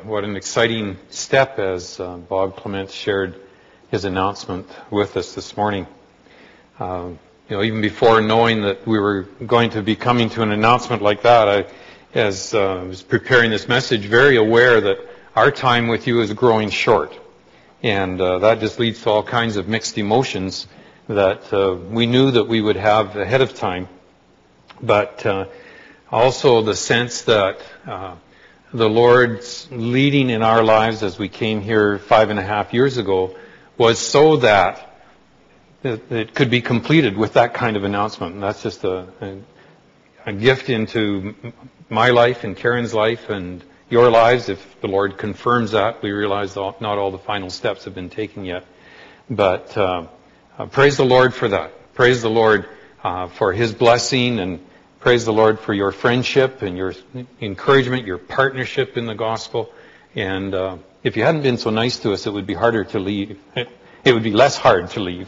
what an exciting step as Bob Clement shared his announcement with us this morning. Even before knowing that we were going to be coming to an announcement like that, I was preparing this message, very aware that our time with you is growing short. And that just leads to all kinds of mixed emotions that we knew that we would have ahead of time. But also the sense that the Lord's leading in our lives as we came here 5.5 years ago was so that it could be completed with that kind of announcement. And that's just a gift into my life and Karen's life and your lives. If the Lord confirms that, we realize not all the final steps have been taken yet. But praise the Lord for that. Praise the Lord for His blessing, and praise the Lord for your friendship and your encouragement, your partnership in the gospel. And if you hadn't been so nice to us, it would be harder to leave. It would be less hard to leave.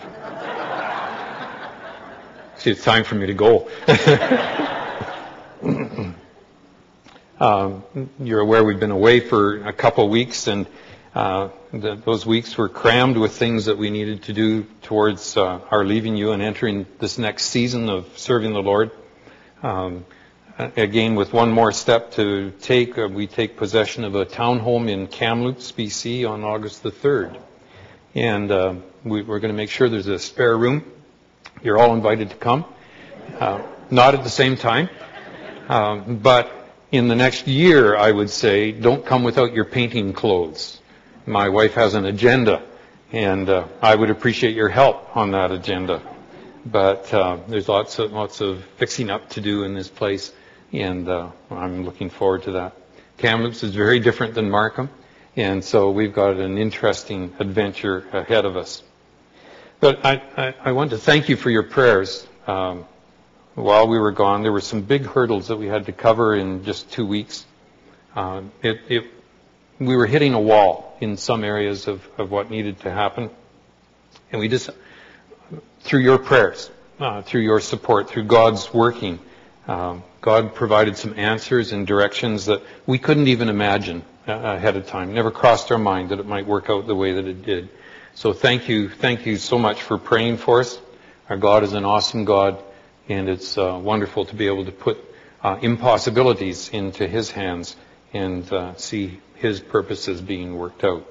See, it's time for me to go. You're aware we've been away for a couple weeks, and those weeks were crammed with things that we needed to do towards our leaving you and entering this next season of serving the Lord. Again, with one more step to take, we take possession of a townhome in Kamloops, BC on August the 3rd. And we're going to make sure there's a spare room. You're all invited to come. Not at the same time. But in the next year, I would say, don't come without your painting clothes. My wife has an agenda, and I would appreciate your help on that agenda. But there's lots of fixing up to do in this place, and I'm looking forward to that. Kamloops is very different than Markham, and so we've got an interesting adventure ahead of us. But I want to thank you for your prayers. While we were gone, there were some big hurdles that we had to cover in just 2 weeks. We were hitting a wall in some areas of what needed to happen. And we just, through your prayers, through your support, through God's working, God provided some answers and directions that we couldn't even imagine ahead of time. Never crossed our mind that it might work out the way that it did. So thank you so much for praying for us. Our God is an awesome God, and it's wonderful to be able to put impossibilities into His hands and see His purposes being worked out.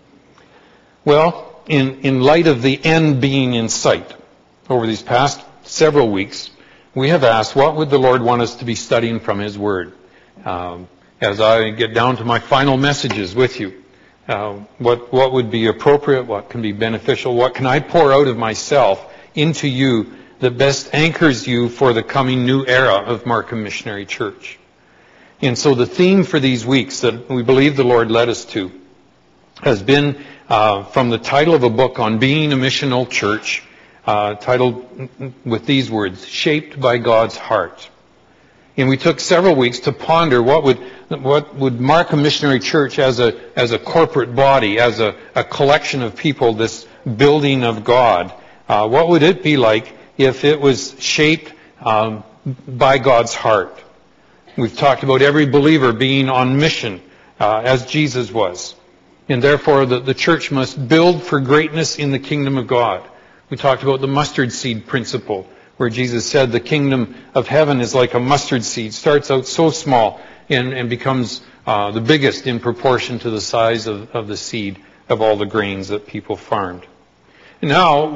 Well, in light of the end being in sight, over these past several weeks, we have asked, what would the Lord want us to be studying from His Word? As I get down to my final messages with you, what would be appropriate, what can be beneficial, what can I pour out of myself into you that best anchors you for the coming new era of Markham Missionary Church? And so the theme for these weeks that we believe the Lord led us to has been from the title of a book on being a missional church, titled with these words, Shaped by God's Heart. And we took several weeks to ponder what would Markham Missionary Church as a corporate body, as a collection of people, this building of God, what would it be like if it was shaped by God's heart? We've talked about every believer being on mission as Jesus was. And therefore the church must build for greatness in the kingdom of God. We talked about the mustard seed principle, where Jesus said the kingdom of heaven is like a mustard seed. Starts out so small and becomes the biggest in proportion to the size of the seed of all the grains that people farmed. And now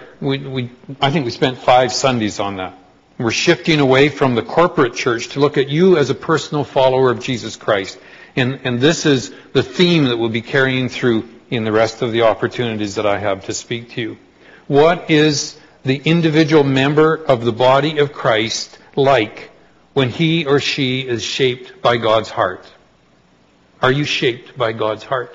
I think we spent 5 Sundays on that. We're shifting away from the corporate church to look at you as a personal follower of Jesus Christ. And this is the theme that we'll be carrying through in the rest of the opportunities that I have to speak to you. What is the individual member of the body of Christ like when he or she is shaped by God's heart? Are you shaped by God's heart?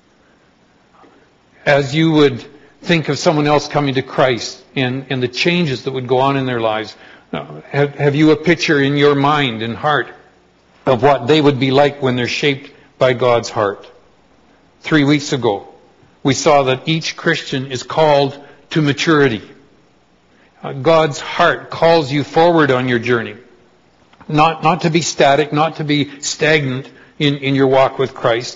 As you would think of someone else coming to Christ and the changes that would go on in their lives, have you a picture in your mind and heart of what they would be like when they're shaped by God's heart? 3 weeks ago, we saw that each Christian is called to maturity. God's heart calls you forward on your journey. Not to be static, not to be stagnant in your walk with Christ,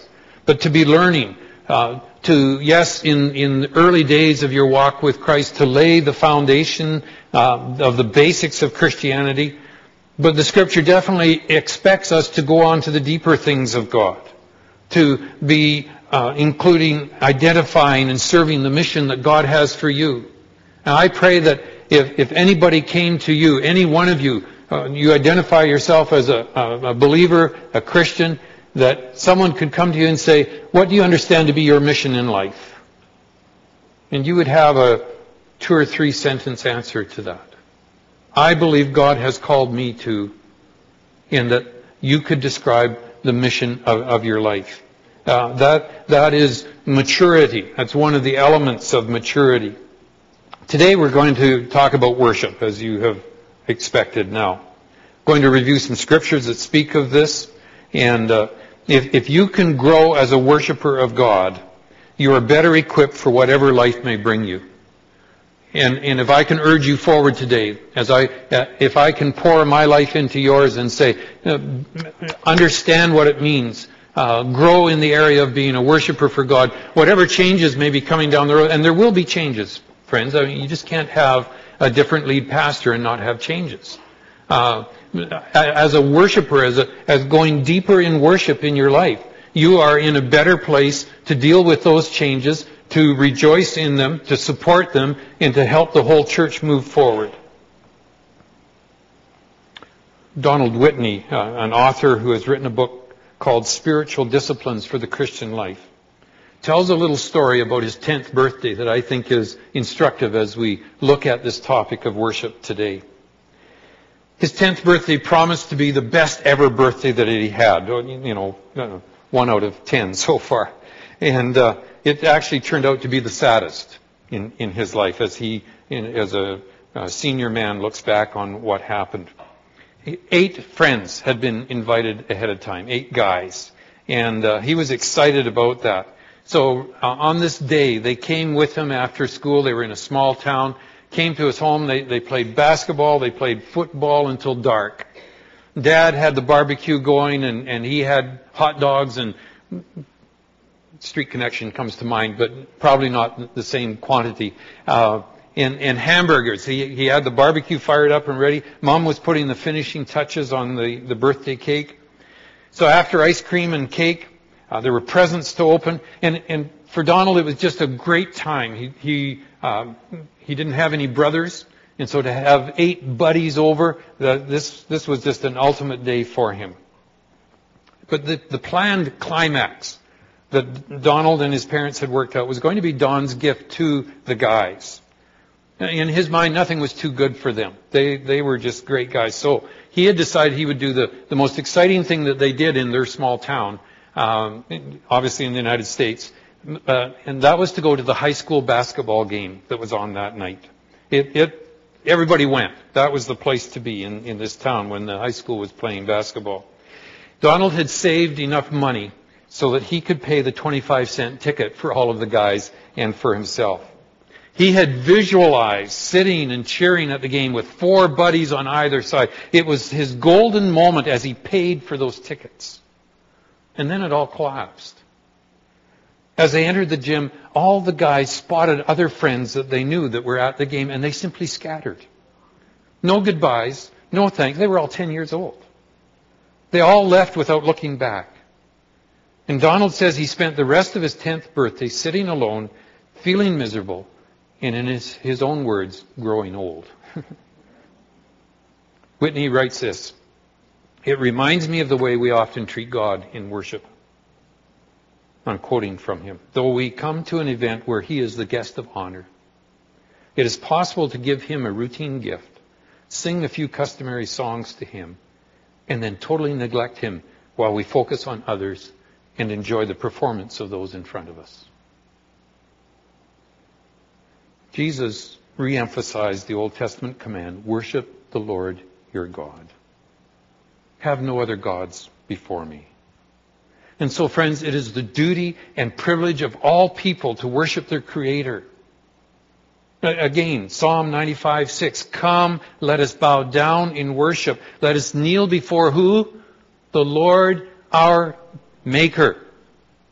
but to be learning, yes, in the early days of your walk with Christ, to lay the foundation of the basics of Christianity. But the Scripture definitely expects us to go on to the deeper things of God, to be including identifying and serving the mission that God has for you. And I pray that if anybody came to you, any one of you, you identify yourself as a believer, a Christian, that someone could come to you and say, what do you understand to be your mission in life? And you would have a 2 or 3 sentence answer to that. I believe God has called me to, in that you could describe the mission of your life. That is maturity. That's one of the elements of maturity. Today we're going to talk about worship, as you have expected now. Going to review some scriptures that speak of this. And if you can grow as a worshiper of God, you are better equipped for whatever life may bring you. And if I can urge you forward today, if I can pour my life into yours and say, understand what it means, grow in the area of being a worshiper for God, whatever changes may be coming down the road, and there will be changes, friends. I mean, you just can't have a different lead pastor and not have changes. As a worshiper, as going deeper in worship in your life, you are in a better place to deal with those changes, to rejoice in them, to support them, and to help the whole church move forward. Donald Whitney, an author who has written a book called Spiritual Disciplines for the Christian Life, tells a little story about his 10th birthday that I think is instructive as we look at this topic of worship today. His 10th birthday promised to be the best ever birthday that he had. 1 out of 10 so far. And it actually turned out to be the saddest in his life as as a senior man looks back on what happened. 8 friends had been invited ahead of time, 8 guys. And he was excited about that. So on this day, they came with him after school. They were in a small town. Came to his home. They played basketball. They played football until dark. Dad had the barbecue going, and he had hot dogs, and Street Connection comes to mind, but probably not the same quantity. And hamburgers. He had the barbecue fired up and ready. Mom was putting the finishing touches on the birthday cake. So after ice cream and cake, there were presents to open. And for Donald, it was just a great time. He didn't have any brothers. And so to have 8 buddies over, this was just an ultimate day for him. But the planned climax that Donald and his parents had worked out was going to be Don's gift to the guys. In his mind, nothing was too good for them. They were just great guys. So he had decided he would do the most exciting thing that they did in their small town, obviously in the United States, and that was to go to the high school basketball game that was on that night. Everybody went. That was the place to be in this town when the high school was playing basketball. Donald had saved enough money so that he could pay the 25-cent ticket for all of the guys and for himself. He had visualized sitting and cheering at the game with 4 buddies on either side. It was his golden moment as he paid for those tickets. And then it all collapsed. As they entered the gym, all the guys spotted other friends that they knew that were at the game, and they simply scattered. No goodbyes, no thanks. They were all 10 years old. They all left without looking back. And Donald says he spent the rest of his 10th birthday sitting alone, feeling miserable, and in his own words, growing old. Whitney writes this: "It reminds me of the way we often treat God in worship." I'm quoting from him. "Though we come to an event where he is the guest of honor, it is possible to give him a routine gift, sing a few customary songs to him, and then totally neglect him while we focus on others and enjoy the performance of those in front of us." Jesus re-emphasized the Old Testament command, worship the Lord your God. Have no other gods before me. And so, friends, it is the duty and privilege of all people to worship their Creator. Again, Psalm 95:6, "Come, let us bow down in worship. Let us kneel before who? The Lord our Maker."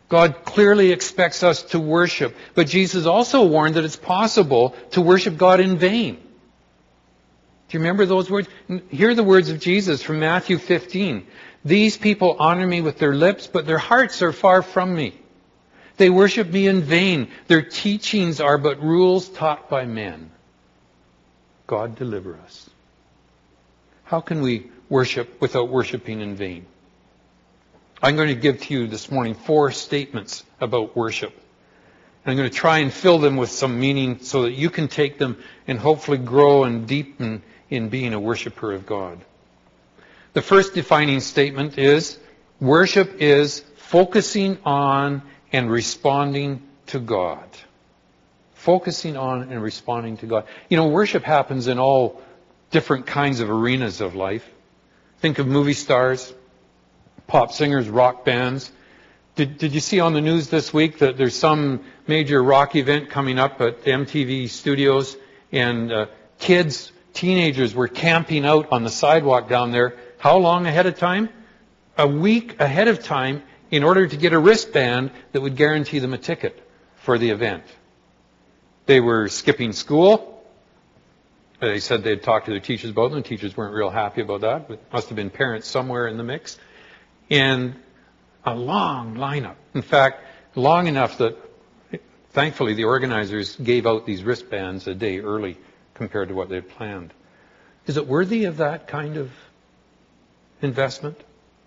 God clearly expects us to worship. But Jesus also warned that it's possible to worship God in vain. Do you remember those words? Hear the words of Jesus from Matthew 15. These people honor me with their lips, but their hearts are far from me. They worship me in vain. Their teachings are but rules taught by men. God deliver us. How can we worship without worshiping in vain? I'm going to give to you this morning 4 statements about worship. And I'm going to try and fill them with some meaning so that you can take them and hopefully grow and deepen in being a worshiper of God. The first defining statement is, worship is focusing on and responding to God. Focusing on and responding to God. You know, worship happens in all different kinds of arenas of life. Think of movie stars, pop singers, rock bands. Did you see on the news this week that there's some major rock event coming up at MTV Studios, and teenagers were camping out on the sidewalk down there. How long ahead of time? A week ahead of time, in order to get a wristband that would guarantee them a ticket for the event. They were skipping school. They said they'd talked to their teachers about them. The teachers weren't real happy about that. But must have been parents somewhere in the mix. And a long lineup. In fact, long enough that, thankfully, the organizers gave out these wristbands a day early compared to what they had planned. Is it worthy of that kind of investment?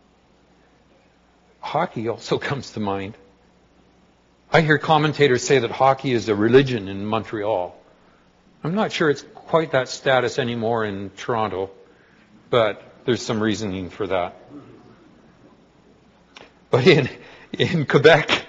Hockey also comes to mind. I hear commentators say that hockey is a religion in Montreal. I'm not sure it's quite that status anymore in Toronto, but there's some reasoning for that. But in Quebec,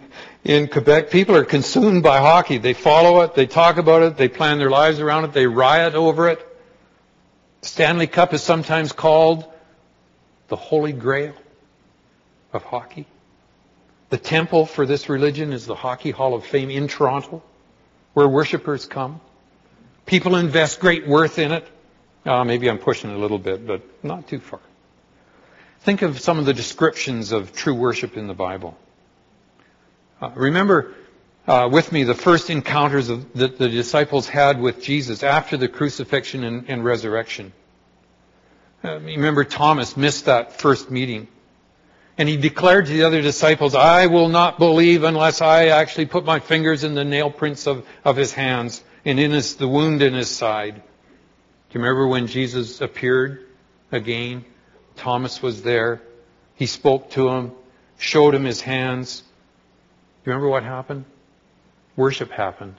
people are consumed by hockey. They follow it, they talk about it, they plan their lives around it, they riot over it. Stanley Cup is sometimes called the Holy Grail of hockey. The temple for this religion is the Hockey Hall of Fame in Toronto, where worshipers come. People invest great worth in it. Maybe I'm pushing it a little bit, but not too far. Think of some of the descriptions of true worship in the Bible. Remember with me the first encounters that the disciples had with Jesus after the crucifixion and resurrection. Remember Thomas missed that first meeting. And he declared to the other disciples, I will not believe unless I actually put my fingers in the nail prints of his hands and in the wound in his side. Do you remember when Jesus appeared again? Thomas was there. He spoke to him, showed him his hands. Do you remember what happened? Worship happened.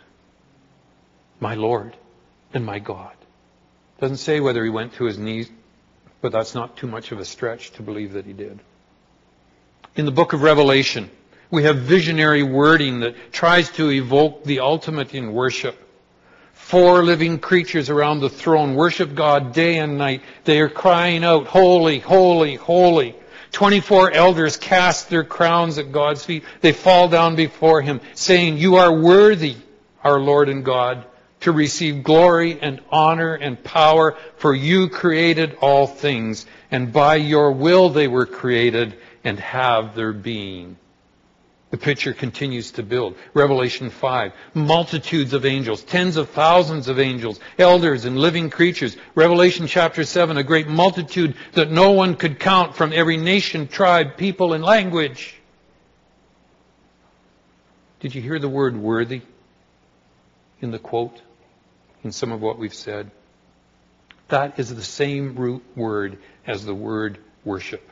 My Lord and my God. Doesn't say whether he went to his knees, but that's not too much of a stretch to believe that he did. In the book of Revelation, we have visionary wording that tries to evoke the ultimate in worship. 4 living creatures around the throne worship God day and night. They are crying out, holy, holy, holy. 24 elders cast their crowns at God's feet. They fall down before Him, saying, you are worthy, our Lord and God, to receive glory and honor and power, for you created all things, and by your will they were created and have their being. The picture continues to build. Revelation 5, multitudes of angels, tens of thousands of angels, elders and living creatures. Revelation chapter 7, a great multitude that no one could count from every nation, tribe, people, and language. Did you hear the word worthy in the quote, in some of what we've said? That is the same root word as the word worship.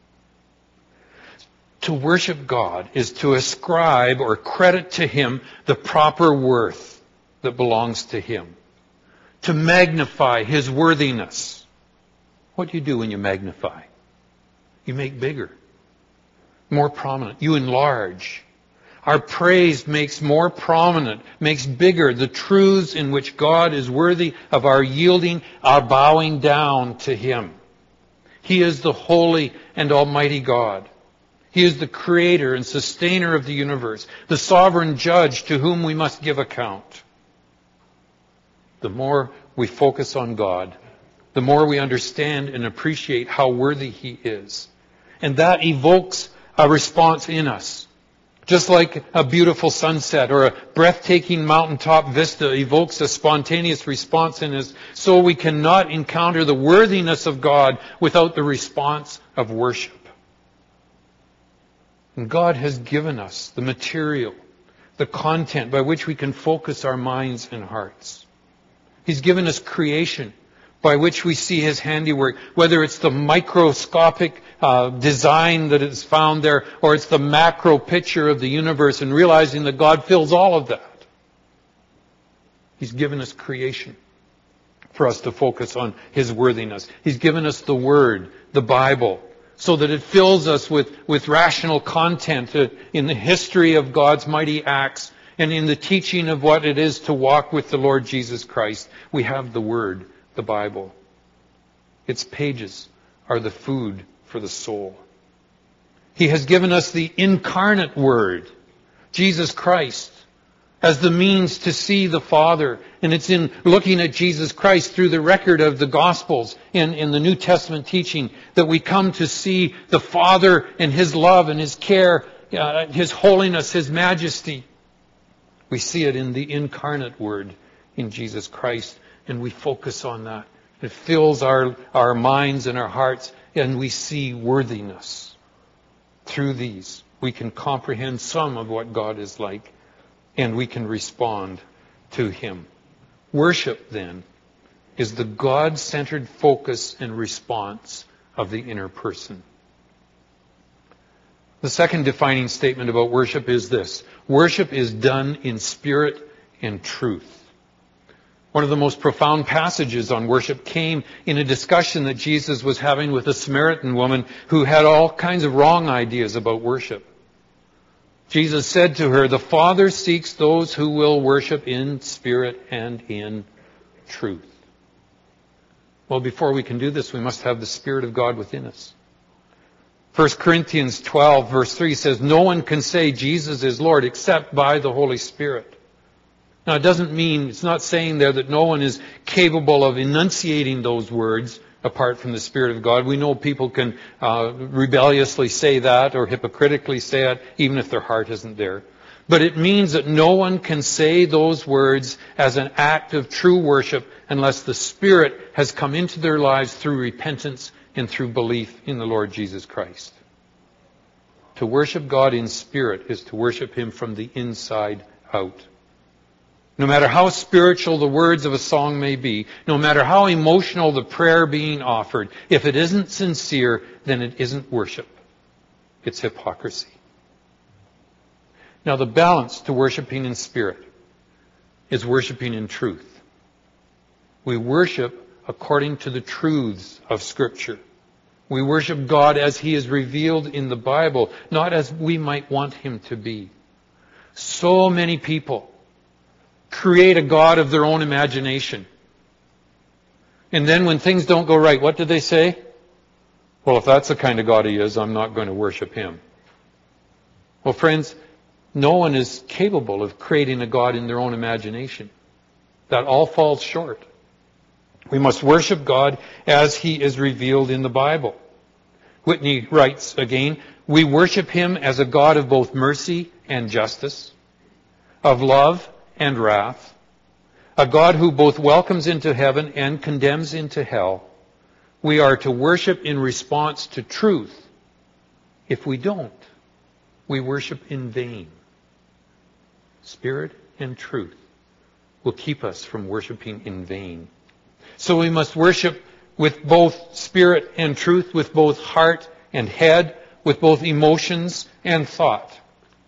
To worship God is to ascribe or credit to Him the proper worth that belongs to Him. To magnify His worthiness. What do you do when you magnify? You make bigger, more prominent. You enlarge. Our praise makes more prominent, makes bigger the truths in which God is worthy of our yielding, our bowing down to Him. He is the holy and almighty God. He is the creator and sustainer of the universe, the sovereign judge to whom we must give account. The more we focus on God, the more we understand and appreciate how worthy He is. And that evokes a response in us. Just like a beautiful sunset or a breathtaking mountaintop vista evokes a spontaneous response in us, so we cannot encounter the worthiness of God without the response of worship. And God has given us the material, the content by which we can focus our minds and hearts. He's given us creation by which we see His handiwork, whether it's the microscopic design that is found there, or it's the macro picture of the universe, and realizing that God fills all of that. He's given us creation for us to focus on His worthiness. He's given us the Word, the Bible, so that it fills us with rational content in the history of God's mighty acts and in the teaching of what it is to walk with the Lord Jesus Christ. We have the Word, the Bible. Its pages are the food for the soul. He has given us the incarnate Word, Jesus Christ, as the means to see the Father. And it's in looking at Jesus Christ through the record of the Gospels in the New Testament teaching that we come to see the Father and His love and His care, His holiness, His majesty. We see it in the incarnate Word in Jesus Christ, and we focus on that. It fills our minds and our hearts, and we see worthiness. Through these, we can comprehend some of what God is like, and we can respond to Him. Worship, then, is the God-centered focus and response of the inner person. The second defining statement about worship is this: worship is done in spirit and truth. One of the most profound passages on worship came in a discussion that Jesus was having with a Samaritan woman who had all kinds of wrong ideas about worship. Jesus said to her, "The Father seeks those who will worship in spirit and in truth." Well, before we can do this, we must have the Spirit of God within us. 1 Corinthians 12, verse 3 says, "No one can say Jesus is Lord except by the Holy Spirit." Now, it doesn't mean, it's not saying there that no one is capable of enunciating those words apart from the Spirit of God. We know people can rebelliously say that or hypocritically say it, even if their heart isn't there. But it means that no one can say those words as an act of true worship unless the Spirit has come into their lives through repentance and through belief in the Lord Jesus Christ. To worship God in spirit is to worship Him from the inside out. No matter how spiritual the words of a song may be, no matter how emotional the prayer being offered, if it isn't sincere, then it isn't worship. It's hypocrisy. Now, the balance to worshiping in spirit is worshiping in truth. We worship according to the truths of Scripture. We worship God as He is revealed in the Bible, not as we might want Him to be. So many people create a God of their own imagination. And then when things don't go right, what do they say? Well, if that's the kind of God He is, I'm not going to worship Him. Well, friends, no one is capable of creating a God in their own imagination. That all falls short. We must worship God as He is revealed in the Bible. Whitney writes again, "We worship Him as a God of both mercy and justice, of love and wrath, a God who both welcomes into heaven and condemns into hell. We are to worship in response to truth. If we don't, we worship in vain." Spirit and truth will keep us from worshiping in vain. So we must worship with both spirit and truth, with both heart and head, with both emotions and thought.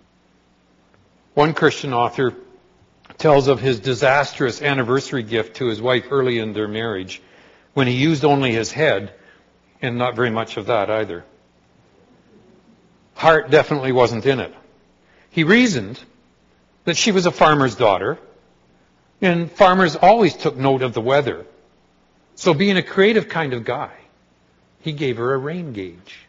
One Christian author tells of his disastrous anniversary gift to his wife early in their marriage, when he used only his head, and not very much of that either. Heart definitely wasn't in it. He reasoned that she was a farmer's daughter, and farmers always took note of the weather. So being a creative kind of guy, he gave her a rain gauge.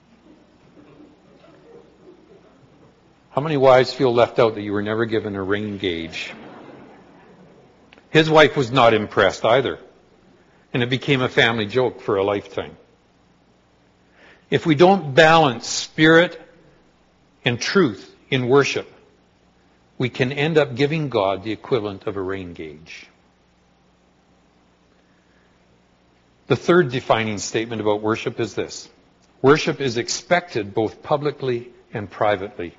How many wives feel left out that you were never given a rain gauge? His wife was not impressed either, and it became a family joke for a lifetime. If we don't balance spirit and truth in worship, we can end up giving God the equivalent of a rain gauge. The third defining statement about worship is this: worship is expected both publicly and privately.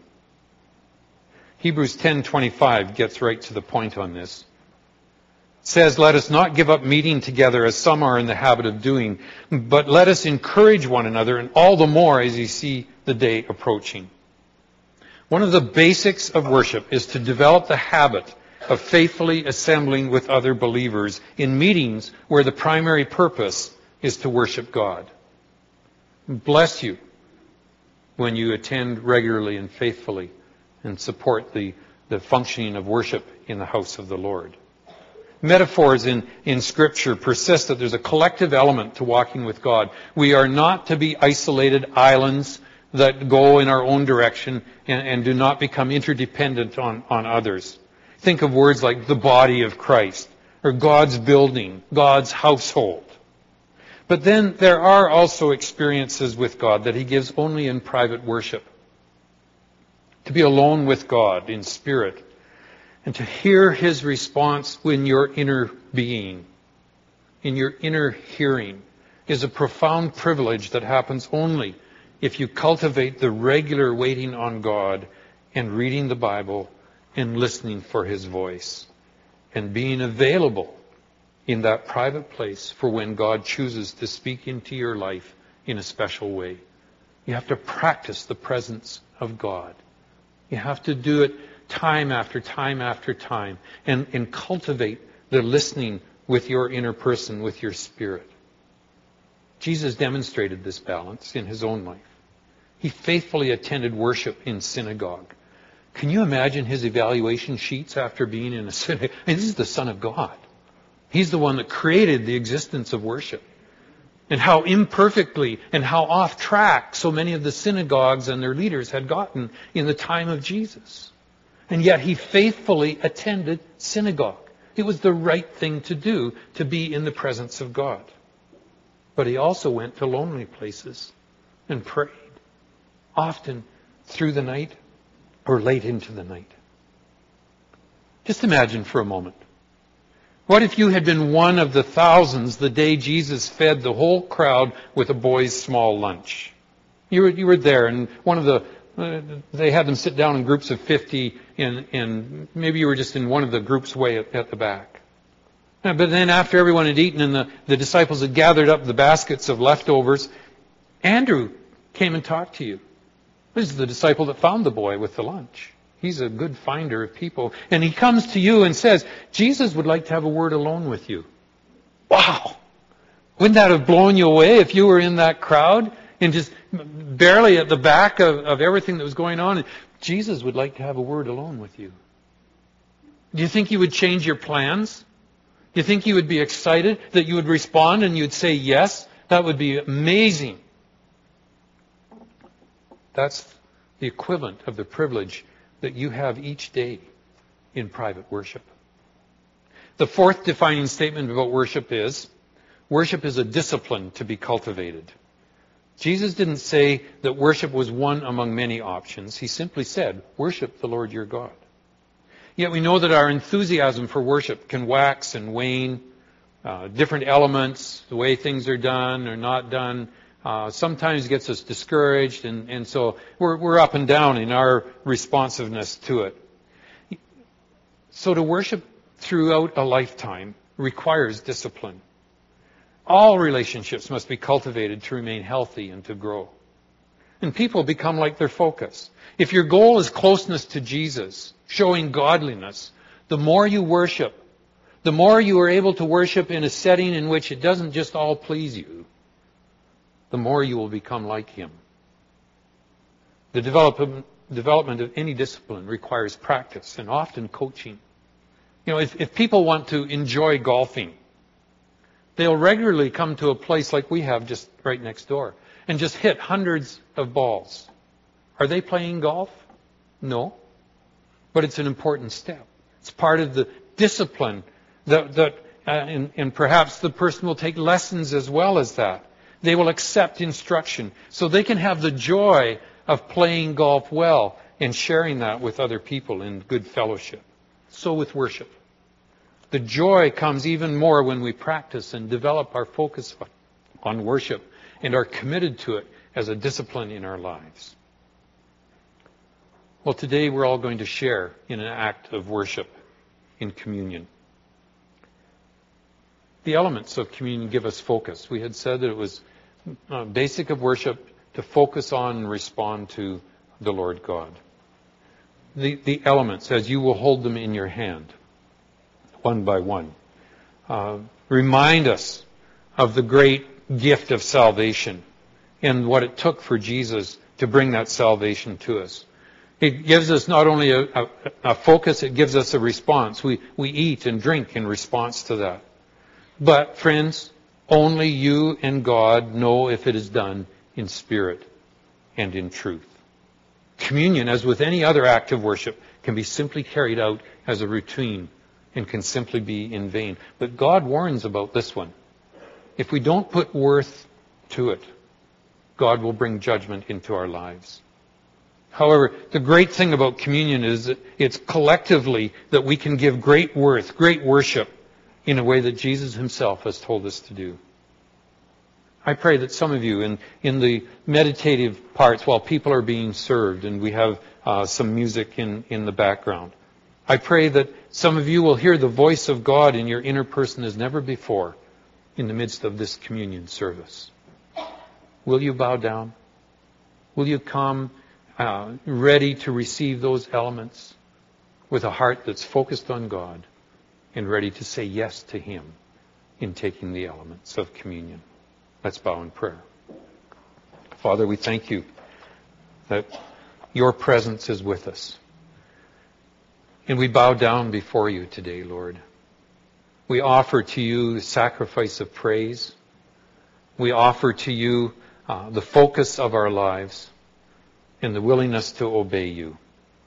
Hebrews 10:25 gets right to the point on this. It says, "Let us not give up meeting together as some are in the habit of doing, but let us encourage one another, and all the more as you see the day approaching." One of the basics of worship is to develop the habit of faithfully assembling with other believers in meetings where the primary purpose is to worship God. Bless you when you attend regularly and faithfully and support the functioning of worship in the house of the Lord. Metaphors in Scripture persist that there's a collective element to walking with God. We are not to be isolated islands that go in our own direction and do not become interdependent on others. Think of words like the body of Christ, or God's building, God's household. But then there are also experiences with God that He gives only in private worship. To be alone with God in spirit, and to hear His response in your inner being, in your inner hearing, is a profound privilege that happens only if you cultivate the regular waiting on God and reading the Bible and listening for His voice and being available in that private place for when God chooses to speak into your life in a special way. You have to practice the presence of God. You have to do it time after time after time and cultivate the listening with your inner person, with your spirit. Jesus demonstrated this balance in His own life. He faithfully attended worship in synagogue. Can you imagine His evaluation sheets after being in a synagogue? And this is the Son of God. He's the one that created the existence of worship. And how imperfectly and how off track so many of the synagogues and their leaders had gotten in the time of Jesus. And yet He faithfully attended synagogue. It was the right thing to do, to be in the presence of God. But He also went to lonely places and prayed, often through the night or late into the night. Just imagine for a moment. What if you had been one of the thousands the day Jesus fed the whole crowd with a boy's small lunch? You were there, and they had them sit down in groups of 50, and maybe you were just in one of the groups way at the back. But then after everyone had eaten and the disciples had gathered up the baskets of leftovers, Andrew came and talked to you. This is the disciple that found the boy with the lunch. He's a good finder of people. And he comes to you and says, Jesus would like to have a word alone with you. Wow! Wouldn't that have blown you away if you were in that crowd and just barely at the back of everything that was going on? Jesus would like to have a word alone with you. Do you think you would change your plans? Do you think you would be excited that you would respond and you'd say yes? That would be amazing. That's the equivalent of the privilege that you have each day in private worship. The fourth defining statement about worship is a discipline to be cultivated. Jesus didn't say that worship was one among many options. He simply said, worship the Lord your God. Yet we know that our enthusiasm for worship can wax and wane. Different elements, the way things are done or not done, sometimes gets us discouraged, and so we're up and down in our responsiveness to it. So to worship throughout a lifetime requires discipline. All relationships must be cultivated to remain healthy and to grow. And people become like their focus. If your goal is closeness to Jesus, showing godliness, the more you worship, the more you are able to worship in a setting in which it doesn't just all please you, the more you will become like Him. The development of any discipline requires practice and often coaching. You know, if people want to enjoy golfing, they'll regularly come to a place like we have just right next door and just hit hundreds of balls. Are they playing golf? No. But it's an important step. It's part of the discipline and perhaps the person will take lessons as well as that. They will accept instruction so they can have the joy of playing golf well and sharing that with other people in good fellowship. So with worship. The joy comes even more when we practice and develop our focus on worship and are committed to it as a discipline in our lives. Well, today we're all going to share in an act of worship in communion. The elements of communion give us focus. We had said that it was basic of worship to focus on and respond to the Lord God. The elements, as you will hold them in your hand, one by one, remind us of the great gift of salvation and what it took for Jesus to bring that salvation to us. It gives us not only a focus, it gives us a response. We eat and drink in response to that. But, friends, only you and God know if it is done in spirit and in truth. Communion, as with any other act of worship, can be simply carried out as a routine and can simply be in vain. But God warns about this one. If we don't put worth to it, God will bring judgment into our lives. However, the great thing about communion is that it's collectively that we can give great worth, great worship in a way that Jesus himself has told us to do. I pray that some of you in the meditative parts while people are being served and we have some music in the background, I pray that some of you will hear the voice of God in your inner person as never before in the midst of this communion service. Will you bow down? Will you come ready to receive those elements with a heart that's focused on God and ready to say yes to Him in taking the elements of communion? Let's bow in prayer. Father, we thank you that your presence is with us. And we bow down before you today, Lord. We offer to you the sacrifice of praise. We offer to you the focus of our lives and the willingness to obey you.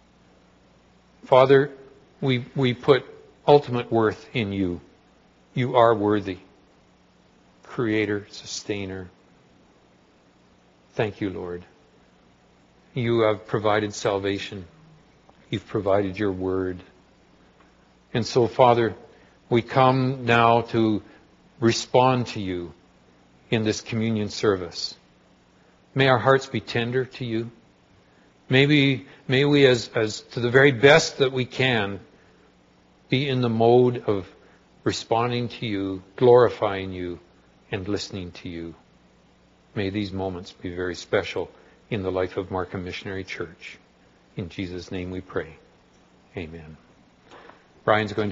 Father, we put ultimate worth in you. You are worthy. Creator, sustainer. Thank you, Lord. You have provided salvation. You've provided your word. And so, Father, we come now to respond to you in this communion service. May our hearts be tender to you. May we, as to the very best that we can, be in the mode of responding to you, glorifying you, and listening to you. May these moments be very special in the life of Markham Missionary Church. In Jesus' name we pray. Amen. Brian's going to